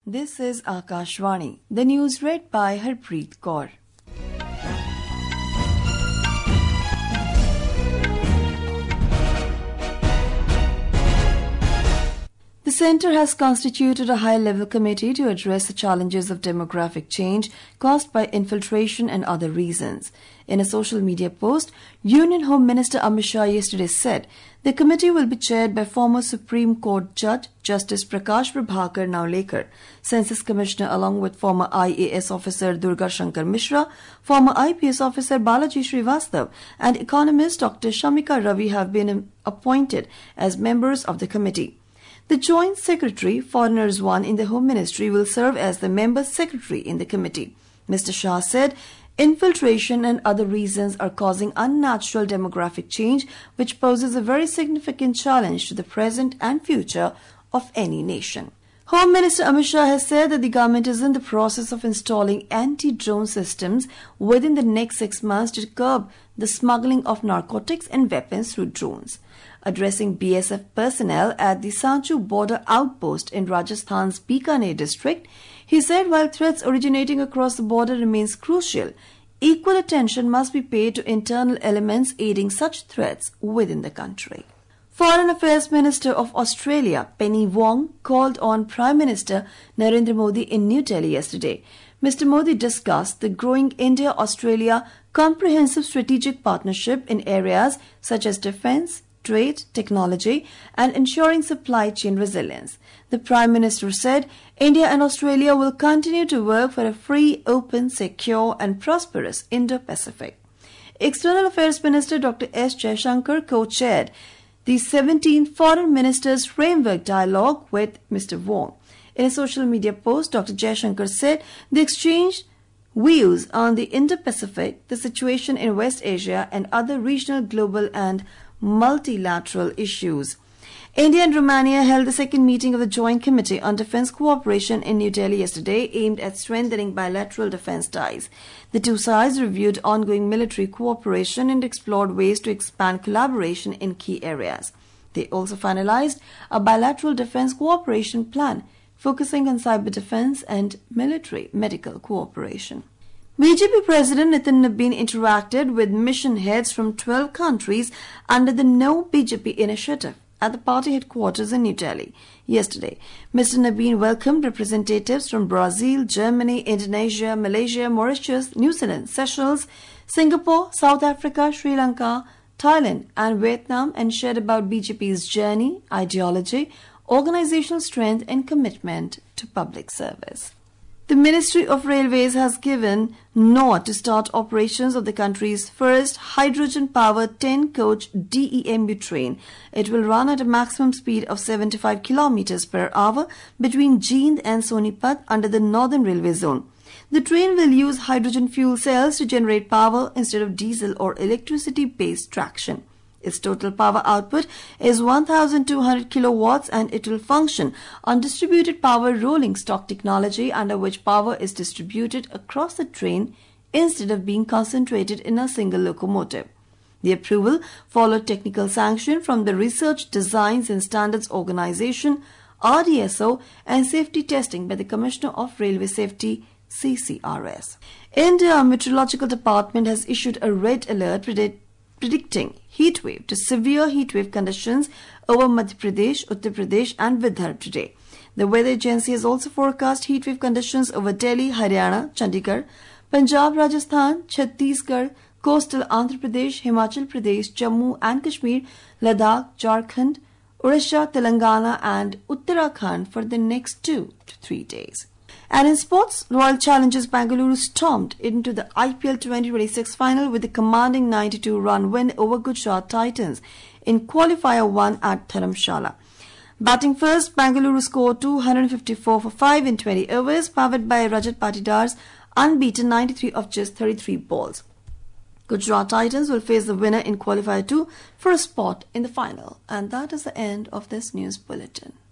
This is Akashvani. The news read by Harpreet Kaur. The Centre has constituted a high-level committee to address the challenges of demographic change caused by infiltration and other reasons. In a social media post, Union Home Minister Amit Shah yesterday said the committee will be chaired by former Supreme Court Judge Justice Prakash Prabhakar Naulekar, Census Commissioner along with former IAS officer Durga Shankar Mishra, former IPS officer Balaji Srivastav and economist Dr. Shamika Ravi have been appointed as members of the committee. The Joint Secretary, Foreigners 1 in the Home Ministry, will serve as the member secretary in the committee. Mr. Shah said infiltration and other reasons are causing unnatural demographic change, which poses a very significant challenge to the present and future of any nation. Home Minister Amit Shah has said that the government is in the process of installing anti-drone systems within the next 6 months to curb the smuggling of narcotics and weapons through drones. Addressing BSF personnel at the Sanchu border outpost in Rajasthan's Bikaner district, he said while threats originating across the border remains crucial, equal attention must be paid to internal elements aiding such threats within the country. Foreign Affairs Minister of Australia, Penny Wong, called on Prime Minister Narendra Modi in New Delhi yesterday. Mr. Modi discussed the growing India-Australia comprehensive strategic partnership in areas such as defence, trade, technology, and ensuring supply chain resilience. The Prime Minister said India and Australia will continue to work for a free, open, secure, and prosperous Indo-Pacific. External Affairs Minister Dr. S. Jaishankar co-chaired the 17th Foreign Ministers Framework Dialogue with Mr. Wong. In a social media post, Dr. Jaishankar said they exchanged views on the Indo-Pacific, the situation in West Asia, and other regional, global, and multilateral issues. India and Romania held the second meeting of the Joint Committee on Defence Cooperation in New Delhi yesterday, aimed at strengthening bilateral defence ties. The two sides reviewed ongoing military cooperation and explored ways to expand collaboration in key areas. They also finalized a bilateral defence cooperation plan, focusing on cyber defence and military medical cooperation. BJP President Nitin Nabin interacted with mission heads from 12 countries under the No BJP initiative at the party headquarters in New Delhi yesterday. Mr. Nabin welcomed representatives from Brazil, Germany, Indonesia, Malaysia, Mauritius, New Zealand, Seychelles, Singapore, South Africa, Sri Lanka, Thailand and Vietnam and shared about BJP's journey, ideology, organizational strength and commitment to public service. The Ministry of Railways has given nod to start operations of the country's first hydrogen-powered 10-coach DEMU train. It will run at a maximum speed of 75 km per hour between Jind and Sonipat under the Northern Railway Zone. The train will use hydrogen fuel cells to generate power instead of diesel or electricity-based traction. Its total power output is 1,200 kilowatts and it will function on distributed power rolling stock technology under which power is distributed across the train instead of being concentrated in a single locomotive. The approval followed technical sanction from the Research, Designs and Standards Organization, RDSO, and safety testing by the Commissioner of Railway Safety, CCRS. India Meteorological Department has issued a red alert predicting heatwave to severe heatwave conditions over Madhya Pradesh, Uttar Pradesh and Vidarbha today. The weather agency has also forecast heatwave conditions over Delhi, Haryana, Chandigarh, Punjab, Rajasthan, Chhattisgarh, coastal Andhra Pradesh, Himachal Pradesh, Jammu and Kashmir, Ladakh, Jharkhand, Orissa, Telangana and Uttarakhand for the next 2 to 3 days. And in sports, Royal Challengers Bangalore stormed into the IPL 2026 final with a commanding 92-run win over Gujarat Titans in Qualifier 1 at Dharamshala. Batting first, Bangalore scored 254 for 5 in 20 overs, powered by Rajat Patidar's unbeaten 93 of just 33 balls. Gujarat Titans will face the winner in Qualifier 2 for a spot in the final. And that is the end of this news bulletin.